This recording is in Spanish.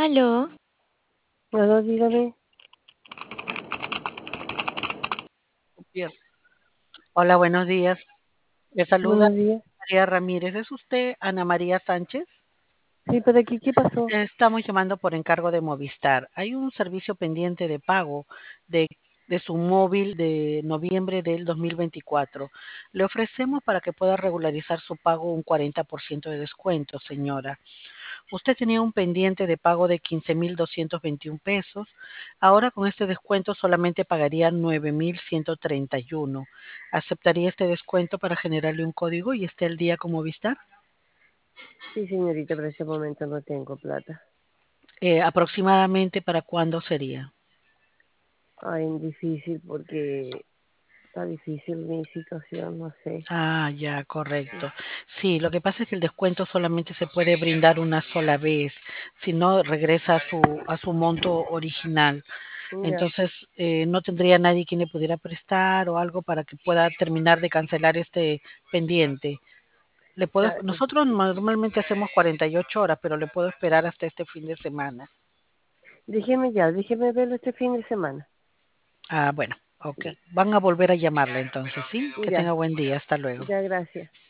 Aló, Aló, dígame. Bien. Hola, buenos días. Le saluda Buenos días. María Ramírez. ¿Es usted Ana María Sánchez? Sí, pero aquí, ¿qué pasó? Estamos llamando por encargo de Movistar. Hay un servicio pendiente de pago de, de su móvil de noviembre del 2024. Le ofrecemos para que pueda regularizar su pago un 40% de descuento, señora. Usted tenía un pendiente de pago de 15.221 pesos. Ahora con este descuento solamente pagaría 9.131. ¿Aceptaría este descuento para generarle un código y esté al día con Movistar? Sí, señorita, pero en este momento no tengo plata. ¿Aproximadamente para cuándo sería? Ay, difícil porque está difícil mi situación, no sé. Ah, ya, correcto. Sí, lo que pasa es que el descuento solamente se puede brindar una sola vez, si no regresa a su monto original. Ya, Entonces, no tendría nadie quien le pudiera prestar o algo para que pueda terminar de cancelar este pendiente. ya, Nosotros normalmente hacemos 48 horas, pero le puedo esperar hasta este fin de semana. déjeme verlo este fin de semana. Ah, bueno, ok. Ya, Van a volver a llamarla entonces, ¿sí? Que tenga ya, buen día. Hasta luego. ya, gracias.